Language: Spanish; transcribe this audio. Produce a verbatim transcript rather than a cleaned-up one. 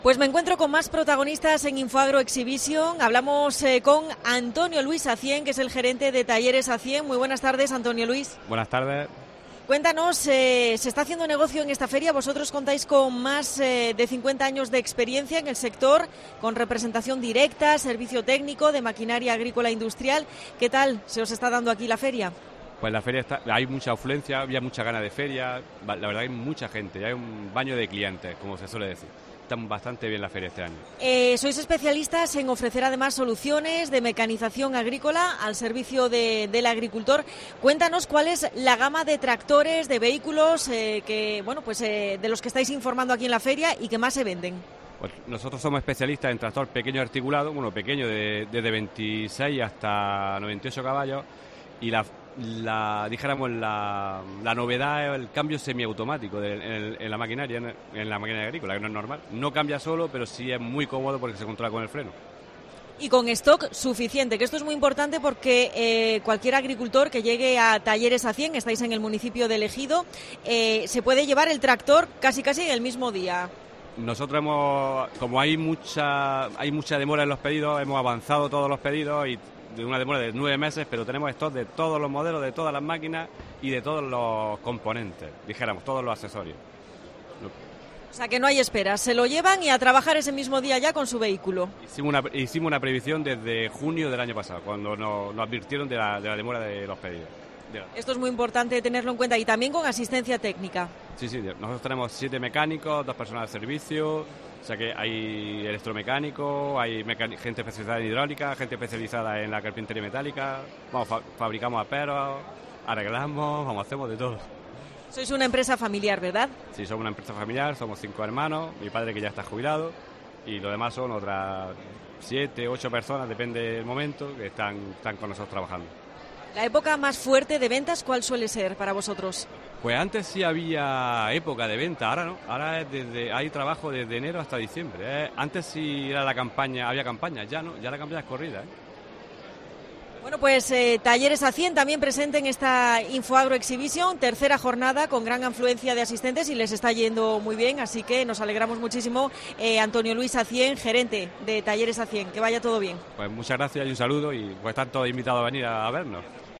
Pues me encuentro con más protagonistas en Infoagro Exhibition. Hablamos eh, con Antonio Luis Acien, que es el gerente de Talleres Acien. Muy buenas tardes, Antonio Luis. Buenas tardes. Cuéntanos, eh, ¿se está haciendo negocio en esta feria? Vosotros contáis con más eh, de cincuenta años de experiencia en el sector, con representación directa, servicio técnico de maquinaria agrícola e industrial. ¿Qué tal se os está dando aquí la feria? Pues la feria está, hay mucha afluencia, había mucha ganas de feria, la verdad hay mucha gente, hay un baño de clientes, como se suele decir. Está bastante bien la feria este año. Eh, sois especialistas en ofrecer además soluciones de mecanización agrícola al servicio de, del agricultor. Cuéntanos cuál es la gama de tractores, de vehículos eh, que, bueno, pues eh, de los que estáis informando aquí en la feria y que más se venden. Pues nosotros somos especialistas en tractor pequeño articulado, bueno, pequeño de, desde veintiséis hasta noventa y ocho caballos, y la, la dijéramos la, la novedad es el cambio semiautomático de, en, en la maquinaria, en, en la maquinaria agrícola, que no es normal. No cambia solo, pero sí es muy cómodo porque se controla con el freno. Y con stock suficiente, que esto es muy importante porque eh, cualquier agricultor que llegue a Talleres Acien, estáis en el municipio de Ejido, eh, se puede llevar el tractor casi casi el mismo día. Nosotros hemos, como hay mucha hay mucha demora en los pedidos, hemos avanzado todos los pedidos y de una demora de nueve meses, pero tenemos stock de todos los modelos, de todas las máquinas y de todos los componentes, dijéramos, todos los accesorios. O sea que no hay esperas, se lo llevan y a trabajar ese mismo día ya con su vehículo. Hicimos una, hicimos una previsión desde junio del año pasado, cuando nos, nos advirtieron de la, de la demora de los pedidos. Esto es muy importante tenerlo en cuenta y también con asistencia técnica. Sí, sí, nosotros tenemos siete mecánicos, dos personas de servicio, o sea que hay electromecánicos, hay gente especializada en hidráulica, gente especializada en la carpintería metálica, vamos, fa fabricamos aperos, arreglamos, vamos, hacemos de todo. Sois una empresa familiar, ¿verdad? Sí, somos una empresa familiar, somos cinco hermanos, mi padre que ya está jubilado y los demás son otras siete, ocho personas, depende del momento, que están, están con nosotros trabajando. ¿La época más fuerte de ventas cuál suele ser para vosotros? Pues antes sí había época de venta, ahora no. Ahora es desde, hay trabajo desde enero hasta diciembre. ¿eh? Antes sí era la campaña, había campaña, ya no, ya la campaña es corrida. ¿eh? Bueno, pues eh, Talleres Acien también presente en esta Infoagro Exhibition, tercera jornada con gran afluencia de asistentes y les está yendo muy bien, así que nos alegramos muchísimo. Eh, Antonio Luis Acien, gerente de Talleres Acien, que vaya todo bien. Pues muchas gracias y un saludo y pues están todos invitados a venir a vernos.